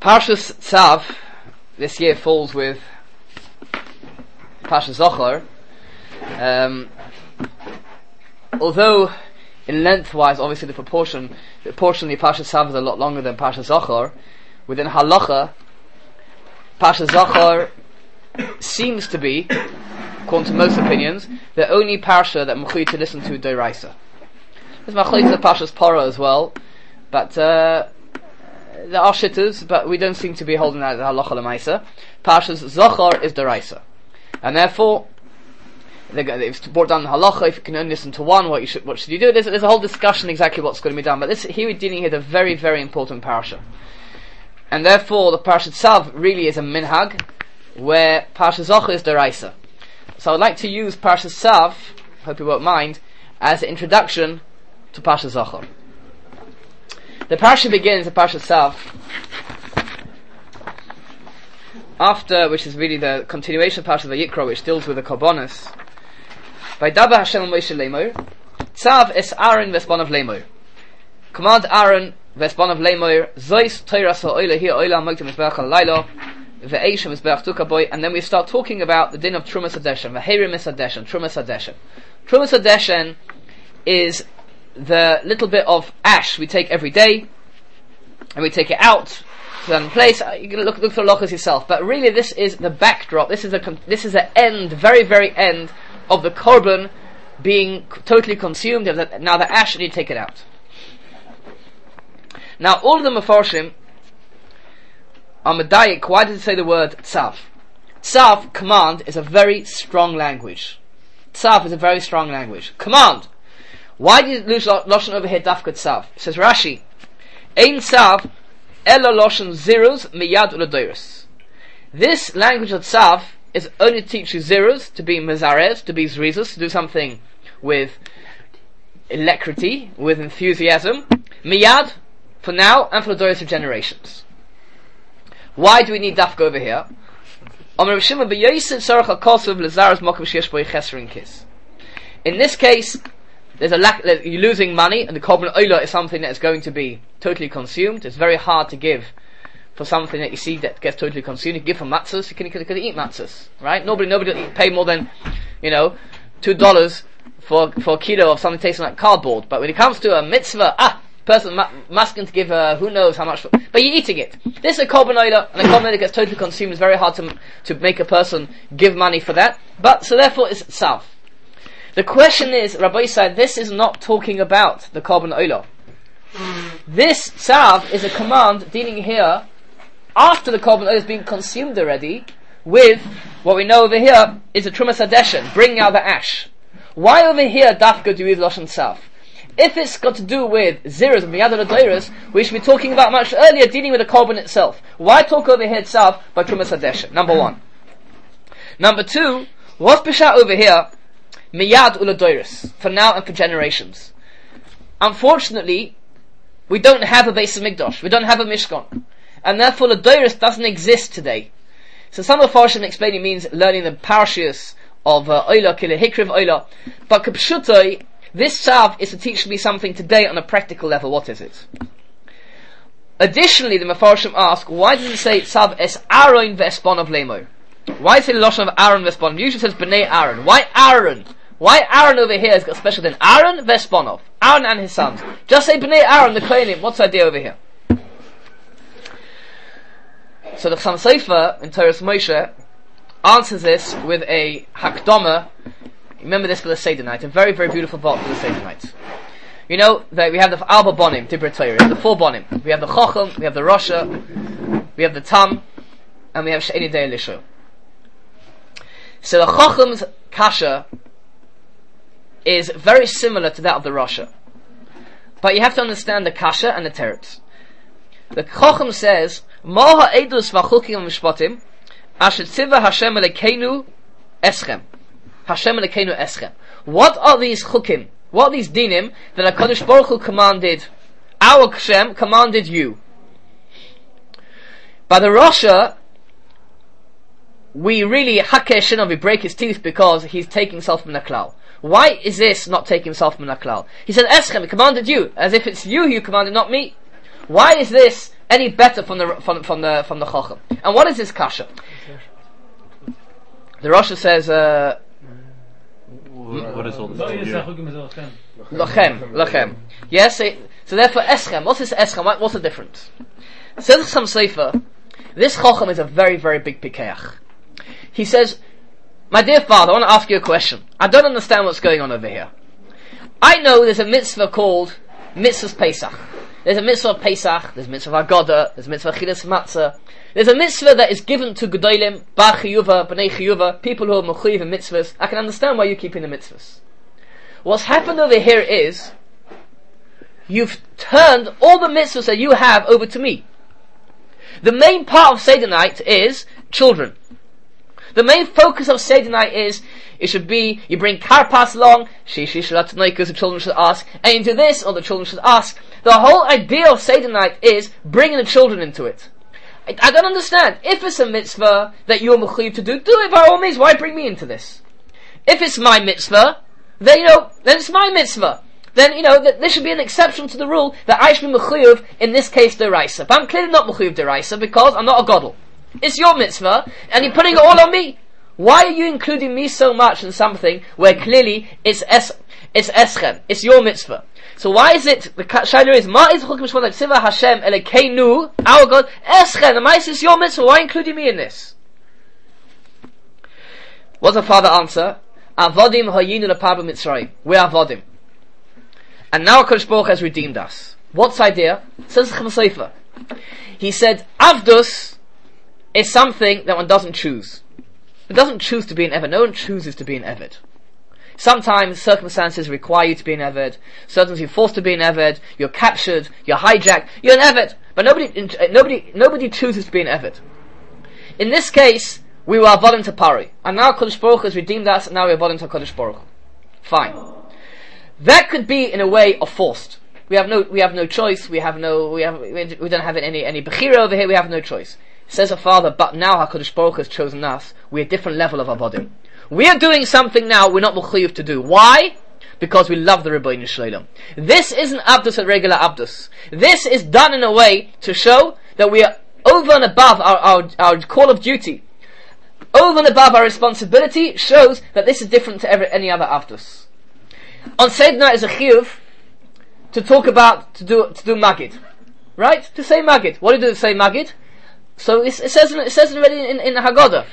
Parshas Tzav this year falls with Parshas Zachor. Although in lengthwise, obviously proportionally Parshas Tzav is a lot longer than Parshas Zachor, within Halacha, Parshas Zachor seems to be, according to most opinions, the only parsha that mechuyev to listen to Doraisa. There's machlokes of Parshas Parah as well, but there are shittahs, but we don't seem to be holding that as halacha l'maisa. Parshas Zachor is Doraisa, and therefore they've brought down the halacha. If you can only listen to one, what should you do? There's a whole discussion exactly what's going to be done. But here we're dealing with a very, very important parsha, and therefore the Parshas Tzav really is a minhag, where Parshas Zachor is Doraisa. So I'd like to use Parshas Tzav, hope you won't mind, as an introduction to Parshas Zachor. The parsha begins, the Parshas Tzav, after, which is really the continuation of Parshas Vayikra, which deals with the Korbanos. By Daber Hashem Moshe Lemor, Tzav es Aaron v'esbanav Lemor. Command Aaron v'esbanav Lemor, Zois Teiras ha'oila hi ha'oila ha'moktim mizbeach ha'laylo, ve'eishem mizbeach tukaboy, and then we start talking about the din of Trumas Hadeshen, v'heirim is Hadeshen, Trumas Hadeshen. Trumas Hadeshen is the little bit of ash we take every day, and we take it out to a place. You can look for lochas yourself, but really this is the backdrop. This is the end, very, very end of the korban being totally consumed. Now the ash, and you take it out. Now all of the Mefarshim are medayik. Why does it say the word tzav? Tzav, command, is a very strong language. Tzav is a very strong language. Command. Why did you lose Lashon over here, Dafka Tzav? It says Rashi, Ein Tzav, Ela Lashon Zirus, Miyad Uladoyrus. This language of Tzav is only to teach you Zirus, to be Mezarez, to be Zrizus, to do something with alacrity, with enthusiasm. Miyad, for now, and for the Doyrus of generations. Why do we need Dafka over here? In this case, there's a lack. You're losing money, and the korban oila is something that is going to be totally consumed. It's very hard to give for something that you see that gets totally consumed. You can give for matzahs. You can eat matzahs, right? Nobody will pay more than $2 for a kilo of something tasting like cardboard. But when it comes to a mitzvah, person masking to give who knows how much for, but you're eating it. This is a korban oila, and a korban oila gets totally consumed. It's very hard to make a person give money for that. But so therefore, it's tzav. The question is, Rabbi said, this is not talking about the korban oila. This tzav is a command dealing here after the korban oila is being consumed already, with what we know over here is a Trumas Hadeshen, bringing out the ash. Why over here dafka do we use Lashon tzav? If it's got to do with Zirus and Miyad Uladoyrus, we should be talking about much earlier, dealing with the korban itself. Why talk over here tzav by Trumas Hadeshen? Number one. Number two, what's Bishat over here? Miyad Uladoyrus, for now and for generations. Unfortunately, we don't have a Beis Hamikdash, we don't have a Mishkan, and therefore Uladoyrus doesn't exist today. So some of the Farshim explaining means learning the parashiyos of Oila, Kile Hikriv Oila, but K'pshutai, this tzav is to teach me something today on a practical level. What is it? Additionally, the Mefarshim ask, why does it say tzav es Aaron ve'esbanav Lemor? Why is it the Lashon of Aaron ve'esbanav? Usually it says Bnei Aaron. Why Aaron? Why Aaron over here has got special then? Aaron ve'esbanav. Aaron and his sons. Just say Bnei Aaron, the Kohanim. What's the idea over here? So the Chassam Sofer in Torah Moshe answers this with a hakdama. Remember this for the Seder night. A very, very beautiful part for the Seder night. You know that we have the Arba Bonim, Dibra Torah. We have the 4 Bonim. We have the Chacham, we have the Rasha, we have the Tam, and we have She'eni Dei Elisha. So the Chacham's kasha is very similar to that of the Rasha. But you have to understand the kasha and the teretz. The Chacham says, Ma ha'edus v'chukim v'mishpatim, asher tzivah Hashem Elokeinu eschem. Hashem Elokeinu eschem. What are these chukim? What are these dinim that HaKadosh Baruch Hu commanded, our Hashem commanded you? By the Rasha, we really we break his teeth because he's taking himself from the klal. Why is this not taking himself from the klal? He said, Eschem, he commanded you, as if it's you who commanded, not me. Why is this any better from the Chacham. And what is this kasha? The Rasha says, what is all this? Lachem. Yes, so therefore Eschem. What's this Eschem? What's the difference? Says some Sefer, this Chacham is a very, very big Pikeach. He says, my dear father, I want to ask you a question. I don't understand what's going on over here. I know there's a mitzvah called Mitzvah's Pesach. There's a mitzvah of Pesach, there's a mitzvah of Haggadah, there's a mitzvah of Chilas Matzah. There's a mitzvah that is given to Gedolim, Bar Chiyuva, B'nai Chiyuva, people who are Mechuyev in mitzvahs. I can understand why you're keeping the mitzvahs. What's happened over here is, you've turned all the mitzvahs that you have over to me. The main part of Seder night is children. The main focus of Seder night is, it should be, you bring karpas along, the children should ask, and you do this, or the children should ask. The whole idea of Seder night is bringing the children into it. I don't understand. If it's a mitzvah that you're mechuyev to do it by all means. Why bring me into this? If it's my mitzvah, then it's my mitzvah. Then, there should be an exception to the rule that I should be mechuyev, in this case, deraisa. But I'm clearly not mechuyev deraisa because I'm not a godel. It's your mitzvah, and you're putting it all on me. Why are you including me so much in something where clearly it's eschem, it's your mitzvah? So why is it, the shaila is, Ma is chukim shmona tzivah Hashem elekeinu, our God, eschem, the mice is your mitzvah, why including me in this? What's the father answer? Avodim hayinu leparba Mitzrayim. We are avodim. And now HaKadosh Baruch has redeemed us. What's the idea? Says Chaim Sefer. He said, Avdus is something that one doesn't choose. It doesn't choose to be an Eved. No one chooses to be an Eved. Sometimes circumstances require you to be an Eved. Sometimes you're forced to be an Eved. You're captured. You're hijacked. You're an Eved. But nobody chooses to be an Eved. In this case, we were avodim to Pari, and now Kodesh Baruch has redeemed us. And now we're avodim to Kodesh Baruch. Fine. That could be in a way of forced. We have no choice. We don't have any bechira over here. We have no choice. Says a father, but now HaKadosh Baruch has chosen us. We're a different level of avodim. We are doing something now we're not mechuyev to do. Why? Because we love the Rebbeinu Shleilam. This isn't abdus at regular abdus. This is done in a way to show that we are over and above our call of duty. Over and above our responsibility shows that this is different to any other abdus. On Seder night is a chiyuv to talk about, to do magid. Right? To say magid. What do you do to say magid? So it says already in the Haggadah.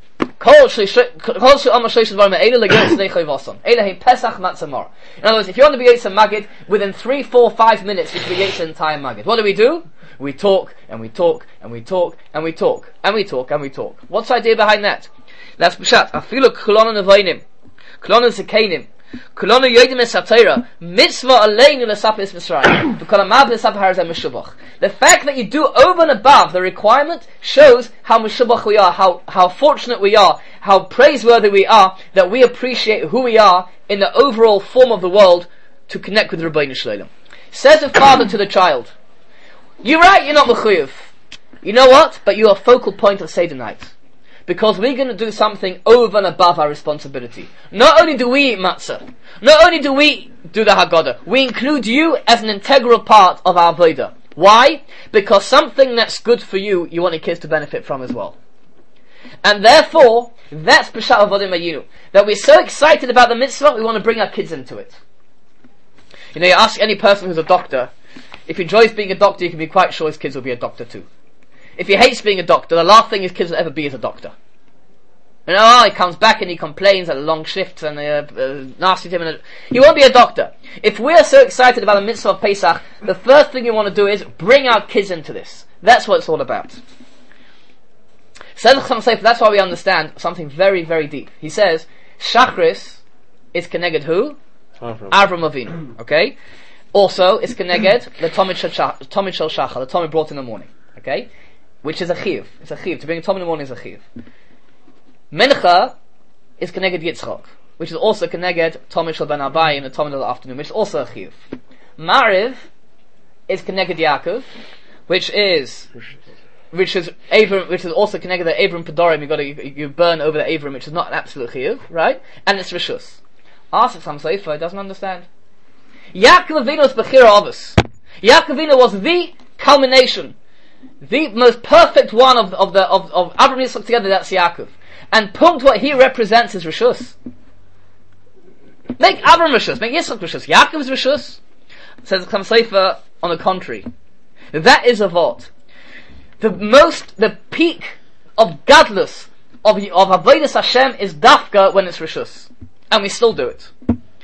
In other words, if you want to be Yetzer Magid, within 3, 4, 5 minutes you should be Yetzer entire Magid. What do? We talk, and we talk, and we talk, and we talk, and we talk, and we talk. What's the idea behind that? That's Pshat. Afilu Kolona Nevainim, Kolona Zekenim, Kolona Yodim Esatira, Mitzvah Aleinu Lesapis Mitzrayim, B'Kolamab Lesapahar Zeh Meshubach. The fact that you do over and above the requirement shows how Meshubach we are, how fortunate we are, how praiseworthy we are, that we appreciate who we are in the overall form of the world to connect with the Rebbeinu Shleilam. Says the father to the child, you're right, you're not mechuyev. You know what? But you're a focal point of Seder night. Because we're going to do something over and above our responsibility. Not only do we eat matzah, not only do we do the Haggadah, we include you as an integral part of our Avodah. Why? Because something that's good for you, you want your kids to benefit from as well. And therefore, that's Peshat Avodim Hayinu. That we're so excited about the mitzvah, we want to bring our kids into it. You ask any person who's a doctor, if he enjoys being a doctor, you can be quite sure his kids will be a doctor too. If he hates being a doctor, the last thing his kids will ever be is a doctor. He comes back and he complains at the long shifts and nasty to him. And he won't be a doctor. If we're so excited about the mitzvah of Pesach, the first thing we want to do is bring our kids into this. That's what it's all about. That's why we understand something very, very deep. He says, Shachris is keneged who? Avram Avinu. Okay? Also, it's keneged the Tomid Shel Shachar, the Tomid brought in the morning. Okay? Which is a chiyuv. It's a chiyuv. To bring a Tomid in the morning is a chiyuv. Mincha is keneged Yitzchak, which is also keneged Tomid Shel Ben Abai in the Tomid of the afternoon, which is also a chiyuv. Mariv is keneged Yaakov, which is Avram, which is also connected to Avram Pedorim. You burn over the Avram, which is not an absolute chiyuv, right? And it's Rishus. Ask some Sefer, doesn't understand. Yaakov Avinu was Bechira Avos. Yaakov Avinu was the culmination. the most perfect one of Avraham and Yitzchak together, that's Yaakov. And punkt what he represents is Rishus. Make Avraham Rishus, make Yitzchak Rishus. Yaakov is Rishus. Says Chaim Sofer, on the contrary. That is a vot. The peak of gadlus, of Avodas Hashem is dafka when it's Rishus. And we still do it.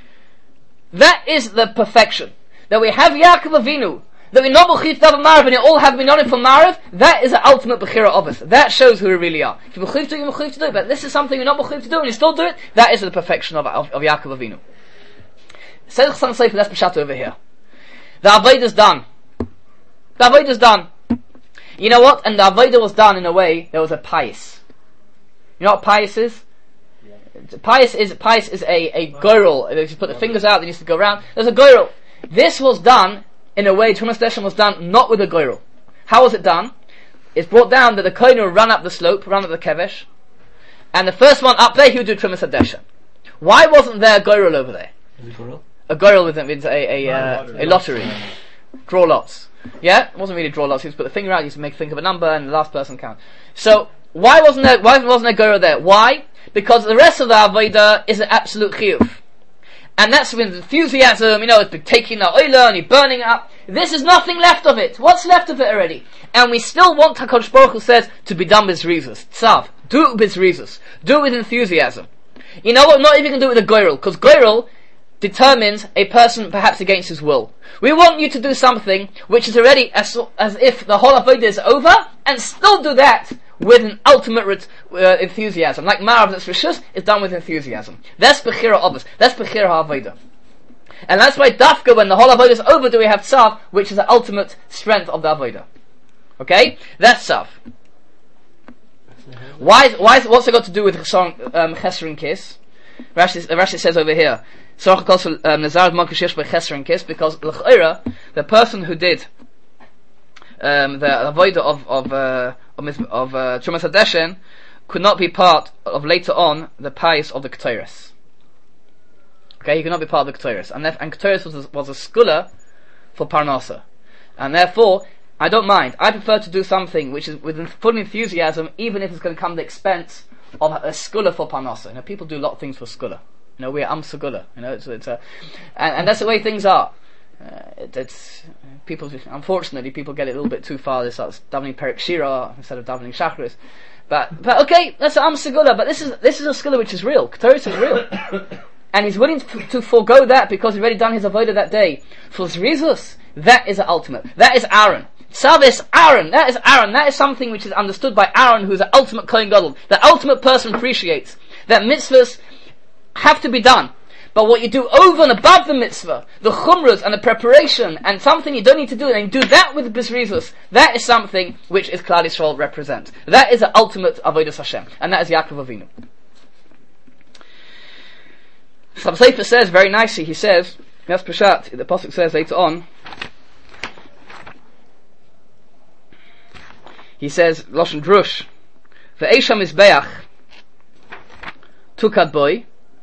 That is the perfection. That we have Yaakov Avinu, that we know B'chit Dav Marav, and they all have been on it from Marav, that is the ultimate Bechira of us. That shows who we really are. If you B'chit to do, you B'chit to do, but this is something we're not B'chit to do, and you still do it, that is the perfection of Yaakov Avinu. Says Chaim Sofer, that's Pshat over here. The Avodah is done. The Avodah is done. You know what? And the Avodah was done in a way, there was a pious. You know what pious is? Yeah. Pious is a goyrel. If you put the fingers out, then you used to go around. There's a goyrel. This was done in a way, Trumas Deshem was done not with a goyrel. How was it done? It's brought down that the kohen would run up the slope, run up the kevesh, and the first one up there, he would do Trumas Deshem. Why wasn't there a goyrel over there? A goyrel means a lottery. Draw lots. Yeah? It wasn't really draw lots. You just put the finger out, you used to think of a number, and the last person count. So, why wasn't there goyrel there? Why? Because the rest of the Avodah is an absolute chiyuv. And that's with enthusiasm, it's taking the oila and you're burning it up. This is nothing left of it. What's left of it already? And we still want, HaKadosh Baruch Hu says, to be done b'zrizus. Tzav. Do it b'zrizus. Do it with enthusiasm. You know what? Not even going to do it with a goyrel. Because goyrel determines a person perhaps against his will. We want you to do something which is already as if the whole avodah is over, and still do that with an ultimate enthusiasm. Like Marav, that's Rishus, is done with enthusiasm. That's Bechira Obus. That's Bechira HaAvodah. And that's why Dafka, when the whole avodah is over, do we have Tzav, which is the ultimate strength of the avodah. Okay? That's Tzav. What's it got to do with Chesron Kiss? Rashi says over here, because the person who did the avodah of Trumas Hadeshen could not be part of later on the pious of the Ketores. Okay, he could not be part of the Ketores, and Ketores was a skula for Parnasa, and therefore I don't mind. I prefer to do something which is with full enthusiasm, even if it's going to come at the expense of a skula for Parnasa. People do a lot of things for skula. We're Segula. And that's the way things are. Unfortunately, people get it a little bit too far. They start davening Perek Shira instead of davening Shachris. But okay, that's Segula. But this is a skula which is real. Ketores is real, and he's willing to forego that because he's already done his avodah that day. For Zrizus, that is the ultimate. That is Aaron. Tzav Aaron. That is Aaron. That is something which is understood by Aaron, who is the ultimate Kohen Gadol. The ultimate person appreciates that mitzvahs have to be done. But what you do over and above the mitzvah, the chumras and the preparation, and something you don't need to do, and you do that with B'zrizus, that is something which is Klal Yisrael represent. That is the ultimate Avodas Hashem. And that is Yaakov Avinu. Chaim Sofer says very nicely, he says, that's Peshat, the Pasuk says later on, he says, Lashon Drush, Ve'esha Mizbeach, Tukad Boy,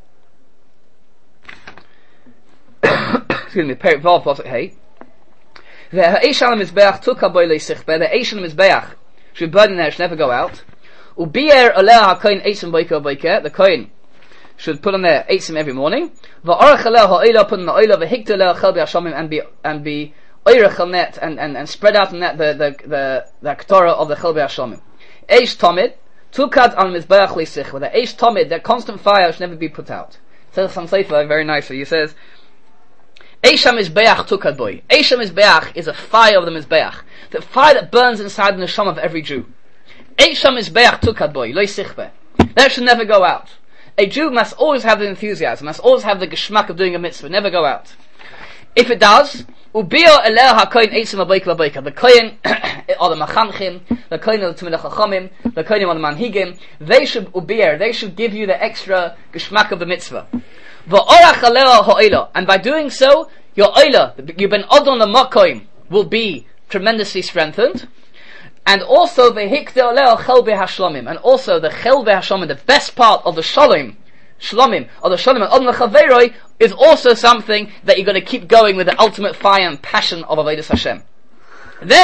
excuse me, Perik Vav Pasuk Hey, Ve'esha Mizbeach, Tukad Boy Leisichbe, the Esha Mizbeach should burn in there, should never go out, Ubier Aleh HaKoin Eitzim Boiker Boiker, the Kohen should put on there Eitzim every morning, Va'arach Aleh HaOila, put on the Oila, Ve'hikta Aleh HaChel Be'Hashamim, and be Oirech on that, and spread out on that the Ketorah of the Chel Be'Hashamim. Eish Tomid, Tukad al Mizbeach Leisich, with the Eish Tomid, that constant fire should never be put out. Says Chaim Sofer very nicely, he says, Eish HaMizbeach Tukad Boy. Eish HaMizbeach is a fire of the Mizbeach, the fire that burns inside the neshama of every Jew. Eish HaMizbeach Tukad Boy, Leisichbe. That should never go out. A Jew must always have the enthusiasm, must always have the geschmack of doing a mitzvah, never go out. If it does, Ubio Eleh HaKoyin Eitzim HaBoik VaBoika, the Koyin or the Machanchim, the Koyin or the Tumid HaChachamim, the Koyin or the Manhigim, they should give you the extra geschmack of the mitzvah. V'orach Aleh HaOila, and by doing so, your Oila, you've been Odon the Makoim, will be tremendously strengthened. And also the Hikde Aleh Chel BeHashlamim, and also the Chel BeHashlamim, the best part of the Shalom, or the Shalom and Odon Chaveroi, is also something that you're going to keep going with the ultimate fire and passion of Avodas Hashem. Then,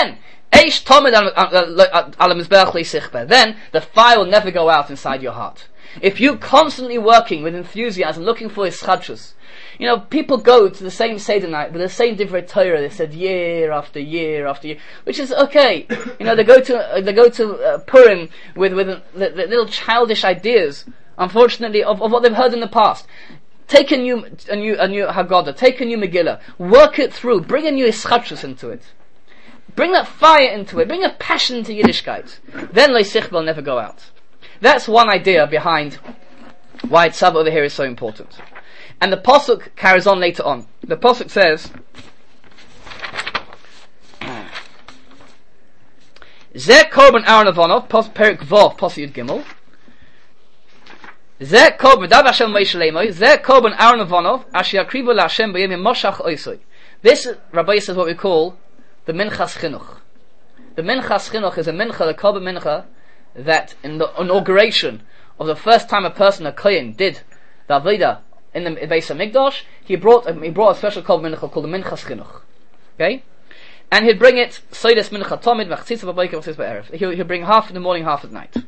Eish tomid al mizbeach leisichbeh. Then the fire will never go out inside your heart. If you're constantly working with enthusiasm, looking for ischadshus, people go to the same Seder night with the same Divrei Torah. They said year after year after year, which is okay. They go to Purim with the little childish ideas, unfortunately, of what they've heard in the past. Take a new Haggadah, take a new Megillah, work it through, bring a new ischadshus into it, bring that fire into it, bring a passion into Yiddishkeit. Then Leisich will never go out. That's one idea behind why Tzav over here is so important. And the Pasuk carries on later on. The Pasuk says, Zeh korban Aaron Avonov, Perik Vov, Pasuk Yud Gimel. Zeh korban, Dav Hashem Moshe Leimoi, Zeh korban Aaron Avonov, Asher Yakrivu LaHashem B'yem Moshach Oisoi. This, Rabbi says, what we call the Minchas Chinuch. The Minchas Chinuch is a mincha, the korban mincha, that in the inauguration of the first time a Kohen, did the Avodah in the Beis HaMikdash, he brought a special korban mincha called the Minchas Chinuch. Okay? And he'd bring it, Soides Mincha Tomid, V'chtzitza B'boker, V'chtzitza B'erev. He'll bring half in the morning, half at night.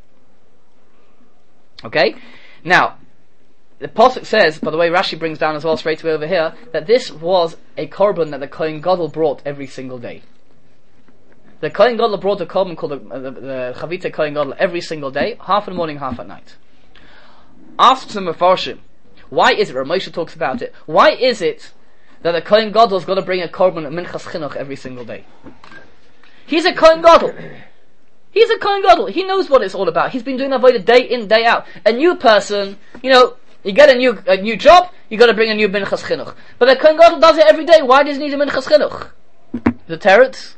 Okay? Now, the Pasuk says, by the way, Rashi brings down as well straight away over here, that this was a korban that the Kohen Gadol brought every single day. The Kohen Gadol brought a korban called the Chavite Kohen Gadol every single day, half in the morning, half at night. Asks the Mefarshim, why is it, or Moshe talks about it, why is it that the Kohen Gadol's got to bring a korban of Minchas Chinuch every single day? He's a Kohen Gadol. He's a Kohen Gadol. He knows what it's all about. He's been doing Avodah day in, day out. A new person, you get a new job, you got to bring a new Minchas Chinuch. But the Kohen Gadol does it every day. Why does he need a Minchas Chinuch? The teretz?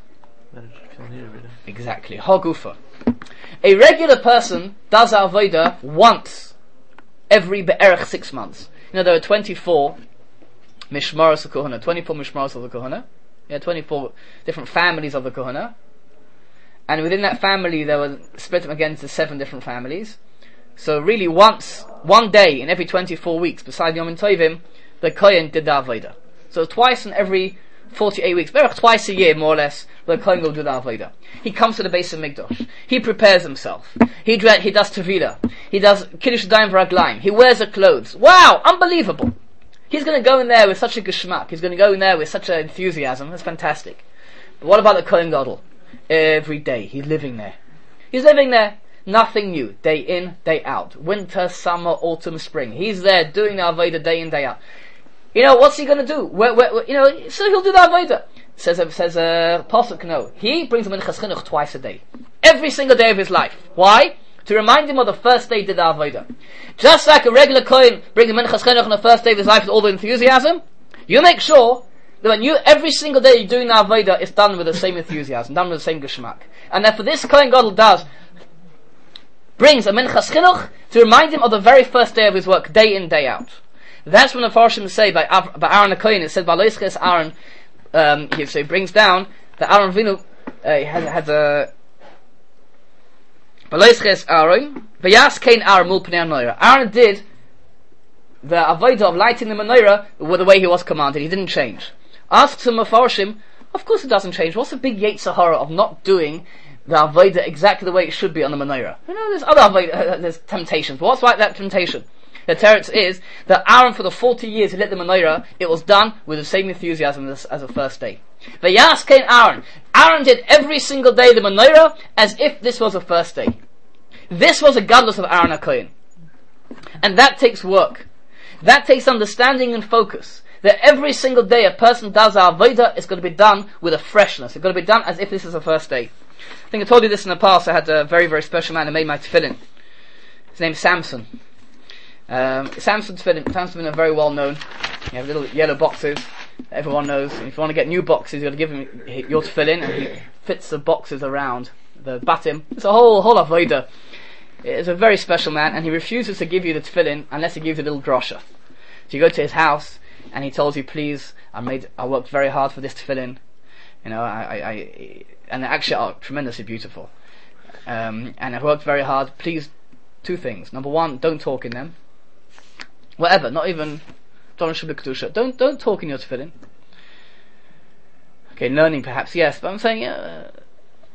Exactly. Hagufa. A regular person does Avodah once every be'erech 6 months. There are 24 Mishmaros of the Kohana, 24 Mishmaros of the Kohana. 24 different families of the Kohana. And within that family, they were split them again into 7 different families. So really one day in every 24 weeks, beside Yom Tovim, the Kohen did the Avodah. So twice in every 48 weeks, twice a year more or less, the Kohen will do the Avodah. He comes to the Beis HaMikdash. He prepares himself. He does Tevilah. He does Kiddush Yadayim V'Raglayim. He wears the clothes. Wow! Unbelievable! He's going to go in there with such a geschmack. He's going to go in there with such an enthusiasm. That's fantastic. But what about the Kohen Gadol? Every day, he's living there. He's living there. Nothing new. Day in, day out. Winter, summer, autumn, spring. He's there doing the Avodah day in, day out. What's he going to do? So he'll do the Avodah. Says Pasuk, no. He brings him in Minchas Chinuch twice a day. Every single day of his life. Why? To remind him of the first day he did the Avodah. Just like a regular Kohen brings him Minchas Chinuch on the first day of his life with all the enthusiasm, you make sure that when every single day you're doing the Avodah, it's done with the same enthusiasm, done with the same geschmack. And therefore this Kohen Gadol brings a Minchas Chinuch to remind him of the very first day of his work, day in, day out. That's when the Farshim say by Aaron the Kohen, it said by Loisches Aaron, he brings down that Aaron Vinu had a Loisches Aaron, Vayas Kain Aaron Mul Pnei HaNoira. Aaron did the Avodah of lighting the menorah with the way he was commanded. He didn't change. Asks him Mefarshim, of course it doesn't change. What's the big Yetzer Hara of not doing the Avodah exactly the way it should be on the menorah? There's other Avodah, there's temptations. But what's like that temptation? The teretz is that Aaron, for the 40 years he lit the menorah, it was done with the same enthusiasm as the first day. Vayas Kain Aaron. Aaron did every single day the menorah as if this was the first day. This was a gadlus of Aaron HaKohen. And that takes work. That takes understanding and focus. That every single day a person does our Avodah, it's going to be done with a freshness. It's going to be done as if this is the first day. I think I told you this in the past. I had a very, very special man who made my tefillin. His name's Samson. Samson's tefillin are very well known. You have little yellow boxes that everyone knows. And if you want to get new boxes, you've got to give him your tefillin, and he fits the boxes around the batim. It's a whole Avodah. It's a very special man, and he refuses to give you the tefillin unless he gives you a little drosha. So you go to his house, and he tells you, please, I worked very hard for this tefillin. And they actually are tremendously beautiful. And I worked very hard. Please, 2 things. Number 1, don't talk in them. Whatever, not even Don't talk in your tefillin. Okay, learning perhaps, yes, but I'm saying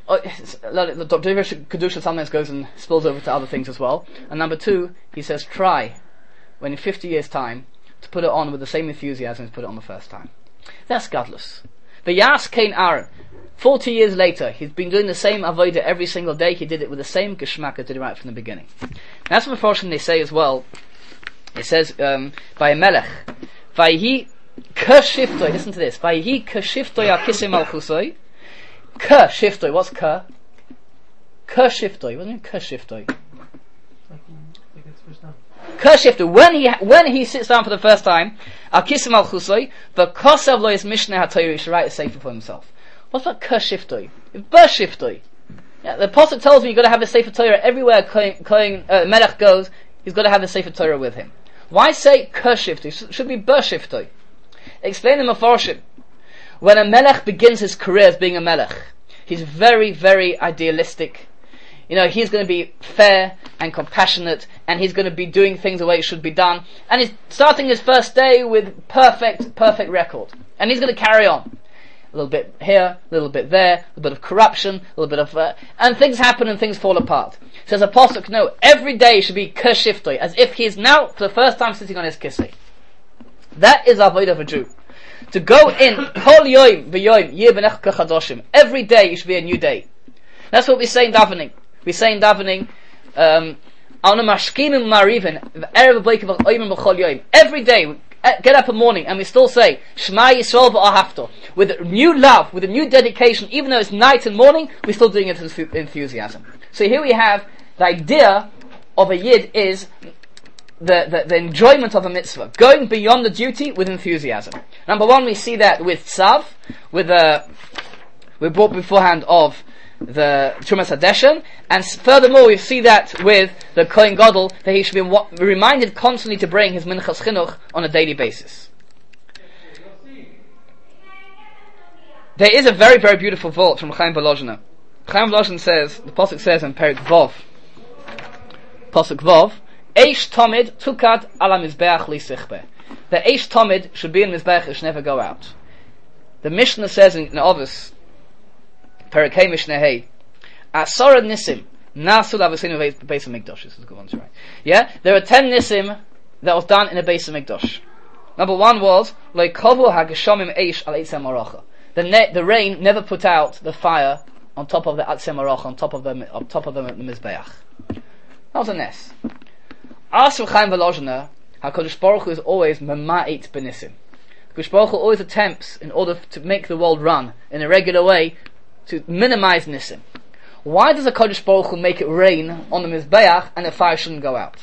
the Kedusha sometimes goes and spills over to other things as well. And number two, he says try, when in 50 years' time, to put it on with the same enthusiasm as put it on the first time. That's godless. The Yas Kain Aaron, 40 years later, he's been doing the same avodah every single day. He did it with the same geschmack as did it right from the beginning. And that's what unfortunately they say as well. It says by a melech, Vayhi Kashiftoi. Listen to this. Vayhi Kashiftoi Akisim Al Chusoi. Kashiftoi. What's Ka? Kashiftoi. What does it mean? Kashiftoi. Kashiftoi. When he sits down for the first time, Akisim Al Chusoi. The Kosav Lo is Mishneh HaTorah. He should write a sefer for himself. What's that Kashiftoi? Bershiftoi. Yeah, the Pasuk tells me you've got to have a sefer Torah everywhere. Melech goes. He's got to have a sefer Torah with him. Why say Kashiftoi? Should be Bershiftoi. Explain the Mefarshim. When a melech begins his career as being a melech, he's very, very idealistic. He's going to be fair and compassionate, and he's going to be doing things the way it should be done. And he's starting his first day with perfect record. And he's going to carry on. A little bit here, a little bit there, a little bit of corruption, a little bit of... and things happen and things fall apart. Says a pasuk, no, every day should be Kashiftoi, as if he is now, for the first time, sitting on his kisei. That is avodah of a Jew. To go in, kol yoim v'yoim yeh b'nech kachadoshim. Every day it should be a new day. That's what we say in davening. We say in davening, every day, we get up in the morning and we still say, Shema Yisrael v'ahavto. With new love, with a new dedication, even though it's night and morning, we're still doing it with enthusiasm. So here we have, the idea of a Yid is the enjoyment of a mitzvah, going beyond the duty with enthusiasm. Number one, we see that with Tzav, we brought beforehand of the Trumas Hadeshen, and furthermore we see that with the Kohen Gadol, that he should be reminded constantly to bring his Minchas Chinuch on a daily basis. There is a very, very beautiful vault from Chaim Volozhiner. Chaim Volozhiner says, the Pasuk says in Perik Vov, Pasuk Vov, Eish Tomid Tukad ala Mizbeach li Sichbe. The Eish Tomid should be in Mizbeach, it should never go out. The Mishnah says in Ovis, Perakei Mishnah Hey, Asara Nisim Nasul Avasinu Beis HaMikdash. This is a good one to write. Yeah, there are 10 Nisim that was done in the Beis HaMikdash. Number one was Leikovu HaGeshomim Eish Al Eitzem Aracha. The rain never put out the fire on top of the Eitzem Aracha, on top of the Mizbeach. That was a nes. As for Chaim Volozhiner, HaKadosh Baruch Hu is always Mema'it Benisim. HaKadosh Baruch Hu always attempts, in order to make the world run in a regular way, to minimize Nisim. Why does HaKadosh Baruch Hu make it rain on the Mizbeach and the fire shouldn't go out?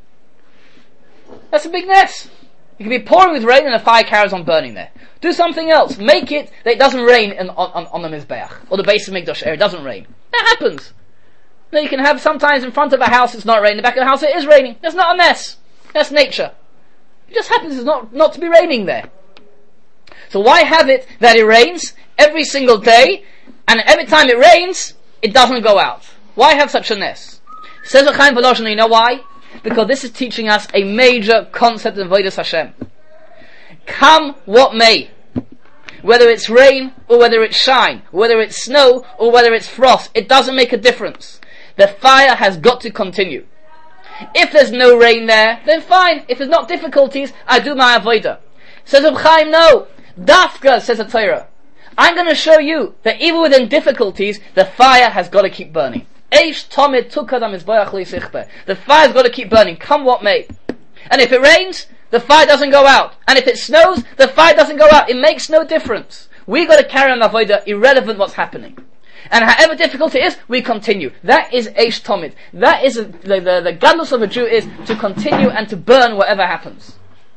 That's a big nes. It can be pouring with rain and the fire carries on burning there. Do something else. Make it that it doesn't rain on the Mizbeach or the Beis HaMikdash area. It doesn't rain. That happens. Now you can have sometimes in front of a house it's not raining, in the back of the house it is raining. That's not a mess. That's nature. It just happens it's not to be raining there. So why have it that it rains every single day, and every time it rains, it doesn't go out? Why have such a ness? Says Chaim Volozhiner, you know why? Because this is teaching us a major concept in Avodas Hashem. Come what may, whether it's rain or whether it's shine, whether it's snow or whether it's frost, it doesn't make a difference. The fire has got to continue. If there's no rain there, then fine. If there's not difficulties, I do my avodah. Says Reb Chaim, no. Dafka, says the Torah. I'm going to show you that even within difficulties, the fire has got to keep burning. Eish tomid tukad hamizbeach li sichbeh. The fire's got to keep burning, come what may. And if it rains, the fire doesn't go out. And if it snows, the fire doesn't go out. It makes no difference. We've got to carry on avodah irrelevant what's happening. And however difficult it is, we continue. That is Eish Tomid. That is the gadlus of a Jew, is to continue and to burn whatever happens.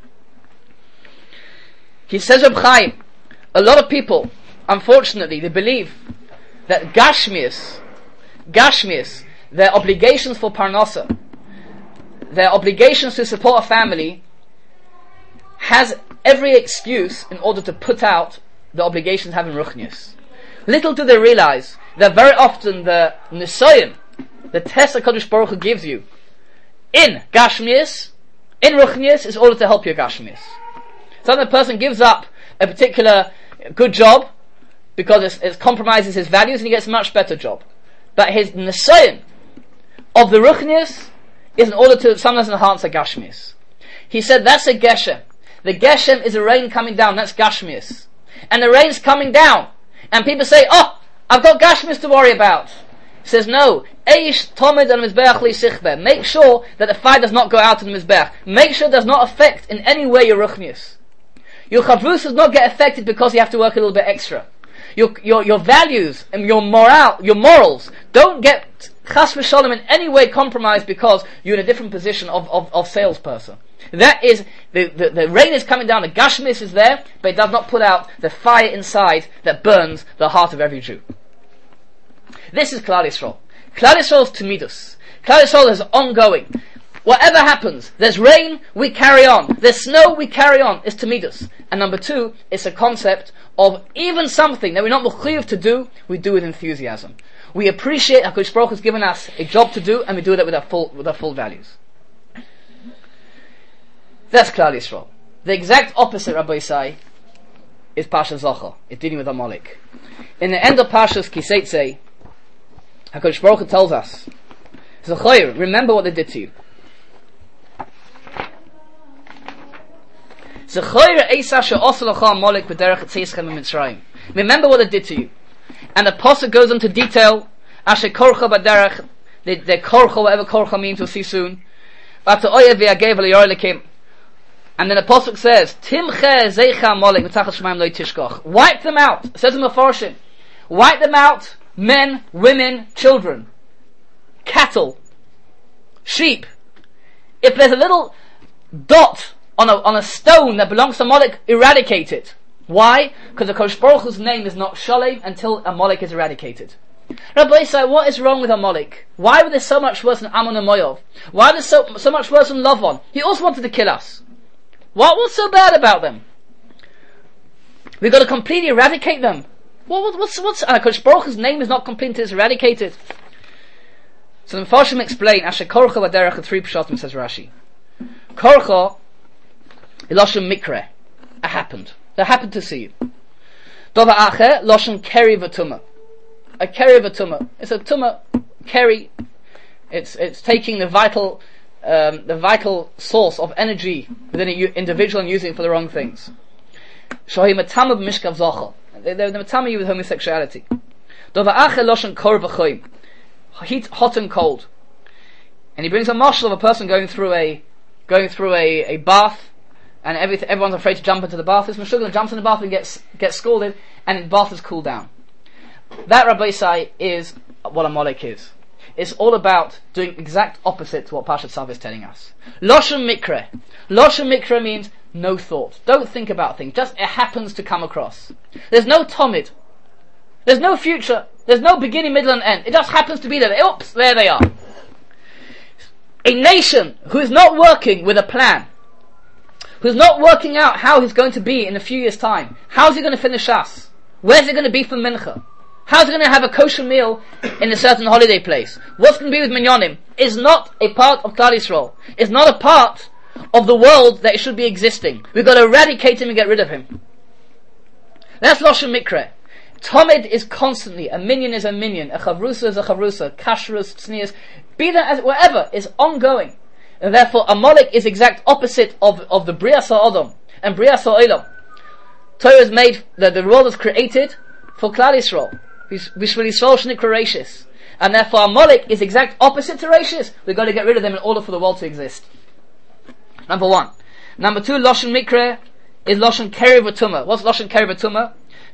He says, Reb Chaim, a lot of people, unfortunately, they believe that Gashmias, their obligations for Parnasa, their obligations to support a family, has every excuse in order to put out the obligations having Ruchnias. Little do they realize that very often the Nisayon, the test that HaKadosh Baruch Hu gives you in Gashmias, in Ruchnias, is order to help your Gashmias. So the person gives up a particular good job because it compromises his values and he gets a much better job. But his nisayon of the ruchnius is in order to sometimes enhance the gashmius. He said that's a geshem. The geshem is a rain coming down, that's gashmius. And the rain's coming down. And people say, oh, I've got gashmius to worry about. He says, no. Eish tomid al mizbeach li sichbeh. Make sure that the fire does not go out in the mizbeach. Make sure it does not affect in any way your ruchnius. Your chavrus does not get affected because you have to work a little bit extra. Your values and your morals don't get chas v'sholem in any way compromised because you're in a different position of salesperson. That is, the rain is coming down, the gashmis is there, but it does not put out the fire inside that burns the heart of every Jew. This is Klal Yisrael. Klal Yisrael is Tamidus. Klal Yisrael is ongoing. Whatever happens, there's rain, we carry on. There's snow, we carry on. It's Tamidus. And number two, it's a concept of even something that we're not mechuyev to do, we do with enthusiasm. We appreciate HaKadosh Baruch Hu has given us a job to do, and we do that with our full values. That's Klal Yisrael. The exact opposite, Rabbi Isai, is Pasha Zocha. It's dealing with Amalek. In the end of Pasha's Kiseitze, HaKadosh Baruch Hu tells us, Zechayr, remember what they did to you. Zechayr Eisa she'osa lecha Amalek b'derech etzeischem b'Mitzrayim. Remember what they did to you. And the Pasuk goes into detail, Asher korcha b'derech, the korcha, whatever korcha means, we'll see soon. And then the Pasuk says, Timche zeicha Amalek b'tachas shemaim lo tishkoch. Wipe them out. It says in Mefarshim. Wipe them out, men, women, children, cattle, sheep. If there's a little dot on a stone that belongs to Amalek, eradicate it. Why? Because the Kodesh Baruch Hu's name is not Shalem until Amalek is eradicated. Rabbi Isai, what is wrong with Amalek? Why were they so much worse than Ammon and Moav? Why are they so much worse than Lavan? He also wanted to kill us. What's so bad about them? We've got to completely eradicate them. What's Kodesh Baruch Hu's name is not completely eradicated. So the Mefarshim explain, Asher korcha b'derech, 3 pshatim, says Rashi. Korcha, Loshem mikre. It happened. That happened to see you. Dova acher, Loshem keri v'tumah. A keri v'tumah. It's a tumah, keri. It's taking the vital source of energy within an individual and using it for the wrong things. Shohi matama b'mishkav zochel. They're matama you with homosexuality. Dova acher, Loshem kor v'choim. Heat, hot and cold. And he brings a marshal of a person going through a bath, and everyone's afraid to jump into the bath. This Meshuggah jumps in the bath and gets scalded, and the bath is cooled down. That, Rabbi Isai, is what Amalek is. It's all about doing exact opposite to what Pashat Tzav is telling us. Loshem mikre. Loshem mikre means no thought. Don't think about things. Just it happens to come across. There's no tomid. There's no future. There's no beginning, middle, and end. It just happens to be there. Oops, there they are. A nation who is not working with a plan, who's not working out how he's going to be in a few years' time. How's he going to finish Shas? Where's he going to be for Mincha? How's he going to have a kosher meal in a certain holiday place? What's going to be with Minyanim? Is not a part of Klal Yisrael. It's not a part of the world that it should be existing. We've got to eradicate him and get rid of him. That's Loshem Mikre. Tomid is constantly, a minion is a minion, a chavrusa is a chavrusa, kashrus, tznius, be that as whatever, is ongoing. And therefore Amalek is exact opposite of the Bria Sa'odom and Bria Sa'olam. Torah is made, the world is created for Klal Yisrael. Bishvil Yisrael sh'nikra reishis. And therefore Amalek is exact opposite to reishis. We've got to get rid of them in order for the world to exist. Number 1. Number 2, Loshen Mikre is Loshen Keri v'Tumah. What's Loshen Keri v'Tumah?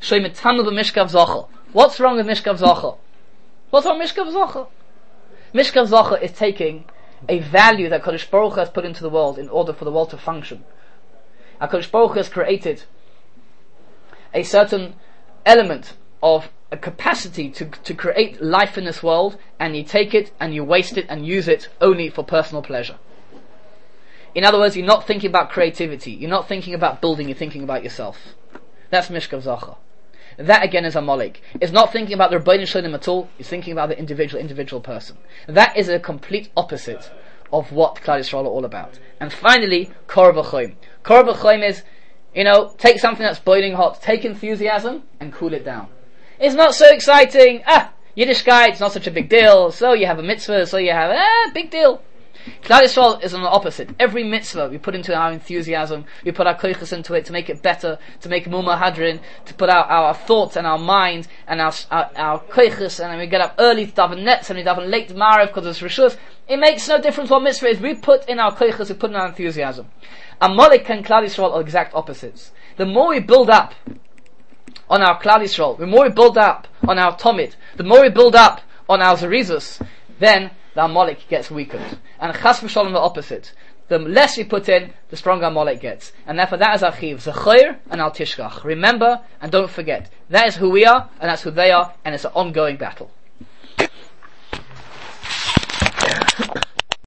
What's wrong with Mishkav Zochel? What's wrong with Mishkav Zochel? Mishkav Zochel is taking a value that Kodesh Baruch Hu has put into the world in order for the world to function. Kodesh Baruch Hu has created a certain element of a capacity to create life in this world, and you take it and you waste it and use it only for personal pleasure. In other words, you're not thinking about creativity, you're not thinking about building, you're thinking about yourself. That's Mishkav Zochel. That again is Amalek. It's not thinking about the Rebbeinu Shalom at all, it's thinking about the individual person. That is a complete opposite of what Klal Yisrael are all about. And finally, Kor V'choim. Kor V'choim is, take something that's boiling hot, take enthusiasm and cool it down. It's not so exciting. Yiddishkeit, it's not such a big deal. So you have a mitzvah, so you have, big deal. Klal Yisrael is on the opposite. Every mitzvah we put into our enthusiasm, we put our koiches into it to make it better, to make Muma Hadrin, to put out our thoughts and our mind and our koiches, and then we get up early to daven nets and we daven late Marav because it's Rishus. It makes no difference what mitzvah is. We put in our koiches, we put in our enthusiasm. Amalek and Klal Yisrael are exact opposites. The more we build up on our Klal Yisrael, the more we build up on our Tomid, the more we build up on our Zerizus, then the Amalek gets weakened. And Chas v'Shalom the opposite. The less we put in, the stronger Amalek gets. And therefore that is our chiv, Zechoir and Al Tishkach. Remember and don't forget. That is who we are, and that's who they are, and it's an ongoing battle.